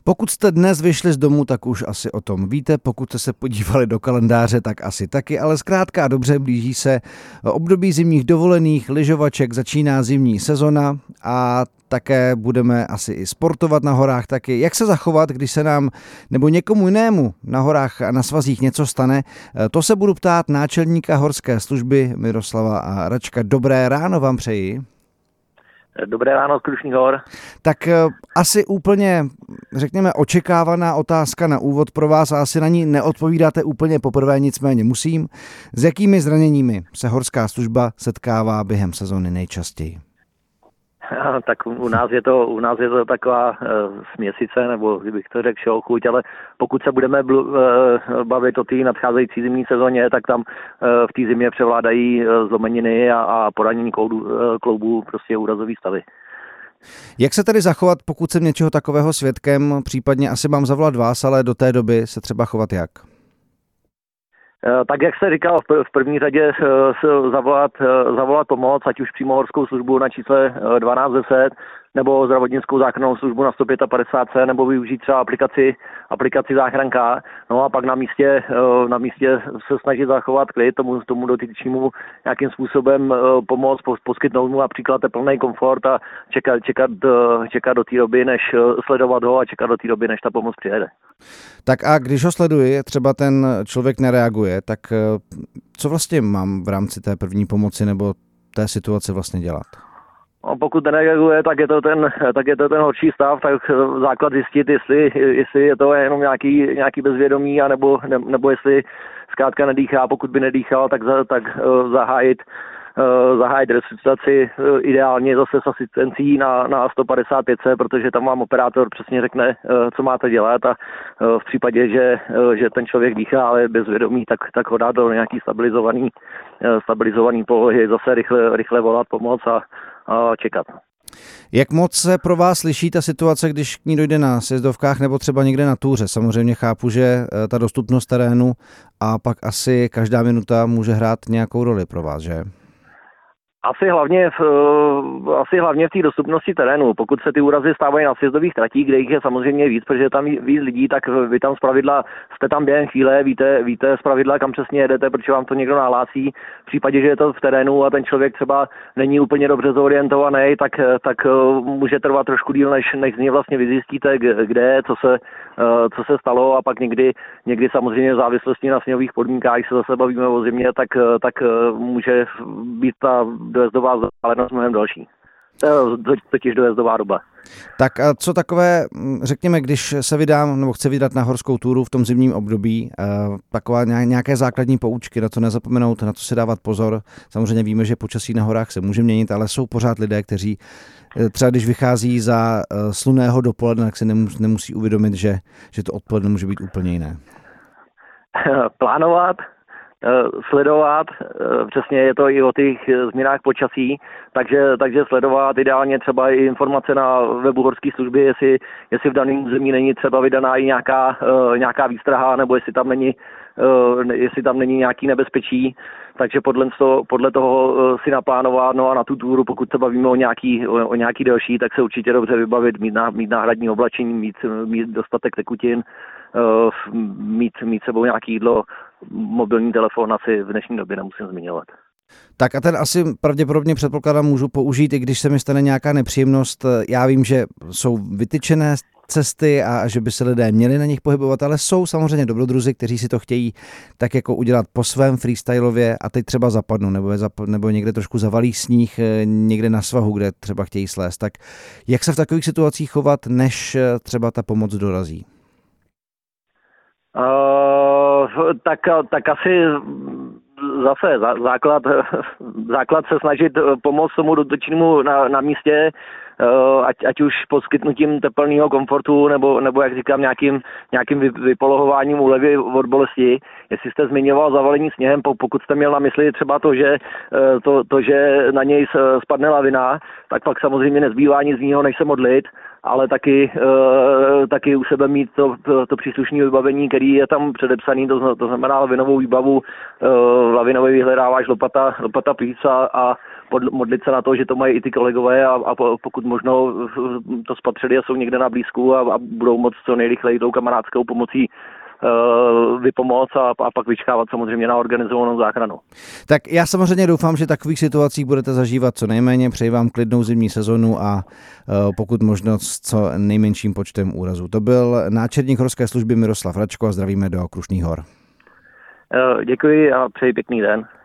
Pokud jste dnes vyšli z domu, tak už asi o tom víte, pokud jste se podívali do kalendáře, tak asi taky, ale zkrátka dobře blíží se období zimních dovolených, lyžovaček, začíná zimní sezona a také budeme asi i sportovat na horách taky. Jak se zachovat, když se nám nebo někomu jinému na horách a na svazích něco stane, to se budu ptát náčelníka horské služby Miroslava Račka. Dobré ráno vám přeji. Dobré ráno z Krušných hor. Tak asi úplně, řekněme, očekávaná otázka na úvod pro vás a asi na ní neodpovídáte úplně poprvé, nicméně musím. S jakými zraněními se horská služba setkává během sezóny nejčastěji? Tak u nás je to taková směsice, nebo kdybych to řekl šelchuť, ale pokud se budeme bavit o té nadcházející zimní sezóně, tak tam v té zimě převládají zlomeniny a poranění kloubů, prostě úrazový stavy. Jak se tedy zachovat, pokud jsem něčeho takového svědkem, případně asi mám zavolat vás, ale do té doby se třeba chovat jak? Tak jak jste říkal, v první řadě zavolat pomoc, ať už přímo horskou službu na čísle 1210, nebo zdravotnickou záchrannou službu na 155, nebo využít třeba aplikaci záchranka. No a pak na místě se snažit zachovat klid, tomu dotyčnému nějakým způsobem pomoct, poskytnout mu například teplný komfort a čekat do té doby, než sledovat ho a čekat do té doby, než ta pomoc přijede. Tak a když ho sleduji, třeba ten člověk nereaguje, tak co vlastně mám v rámci té první pomoci nebo té situace vlastně dělat? No, pokud nereaguje, tak je to ten horší stav, tak základ zjistit, jestli je to jenom nějaký bezvědomí, nebo jestli zkrátka nedýchá. Pokud by nedýchal, tak zahájit resuscitaci ideálně zase s asistencí na 155, protože tam vám operátor přesně řekne, co máte dělat a v případě, že ten člověk dýchá, ale je bezvědomí, tak ho dá do nějaký stabilizovaný polohy, zase rychle volat pomoc a čekat. Jak moc se pro vás liší ta situace, když k ní dojde na sjezdovkách nebo třeba někde na túře? Samozřejmě chápu, že ta dostupnost terénu a pak asi každá minuta může hrát nějakou roli pro vás, že? Asi hlavně v té dostupnosti terénu. Pokud se ty úrazy stávají na sjezdových tratích, kde jich je samozřejmě víc, protože je tam víc lidí, tak vy tam zpravidla jste tam během chvíle, víte zpravidla, kam přesně jedete, protože vám to někdo nahlásí. V případě, že je to v terénu a ten člověk třeba není úplně dobře zorientovaný, tak může trvat trošku díl, než z něj vlastně vyzjistíte, kde, co se stalo, a pak někdy samozřejmě v závislosti na sněhových podmínkách, když se zase bavíme o zimě, tak může být ta dojezdová vzdálenost mnohem další. Totiž dojezdová doba. Tak a co takové, řekněme, když se vydám nebo chci vydat na horskou túru v tom zimním období, taková nějaké základní poučky, na co nezapomenout, na co si dávat pozor. Samozřejmě víme, že počasí na horách se může měnit, ale jsou pořád lidé, kteří třeba když vychází za slunného dopoledne, tak si nemusí uvědomit, že to odpoledne může být úplně jiné. Plánovat, sledovat, přesně je to i o těch změnách počasí, takže sledovat ideálně třeba i informace na webu horské služby, jestli v daném území není třeba vydaná i nějaká výstraha, nebo jestli tam není nějaký nebezpečí, takže podle toho si naplánovat, no a na tu túru, sebou se bavíme o nějaký delší, tak se určitě dobře vybavit, mít náhradní oblačení, mít dostatek tekutin, mít sebou nějaký jídlo, mobilní telefon asi v dnešní době nemusím zmiňovat. Tak a ten asi pravděpodobně předpokládám můžu použít, i když se mi stane nějaká nepříjemnost. Já vím, že jsou vytyčené cesty a že by se lidé měli na nich pohybovat, ale jsou samozřejmě dobrodruzi, kteří si to chtějí tak jako udělat po svém freestylově a teď třeba zapadnou nebo někde trošku zavalí sníh někde na svahu, kde třeba chtějí slézt. Tak jak se v takových situacích chovat, než třeba ta pomoc dorazí? Tak asi zase základ se snažit pomoct tomu dotyčnému na místě, ať už poskytnutím teplného komfortu, nebo jak říkám, nějakým vypolohováním úlevy od bolesti. Jestli jste zmiňoval zavalení sněhem, pokud jste měl na mysli třeba to, že na něj spadne lavina, tak pak samozřejmě nezbývá nic jiného, než se modlit, ale taky u sebe mít to příslušné vybavení, který je tam předepsaný, to znamená lavinovou výbavu, lavinový vyhledávač, lopata, plíc a modlit se na to, že to mají i ty kolegové a pokud možno to spatřili a jsou někde na blízku a budou moct co nejrychleji tou kamarádskou pomocí vypomoct a pak vyčkávat samozřejmě na organizovanou záchranu. Tak já samozřejmě doufám, že takových situací budete zažívat co nejméně. Přeji vám klidnou zimní sezonu a pokud možno s co nejmenším počtem úrazů. To byl náčelník horské služby Miroslav Račko a zdravíme do Krušných hor. Děkuji a přeji pěkný den.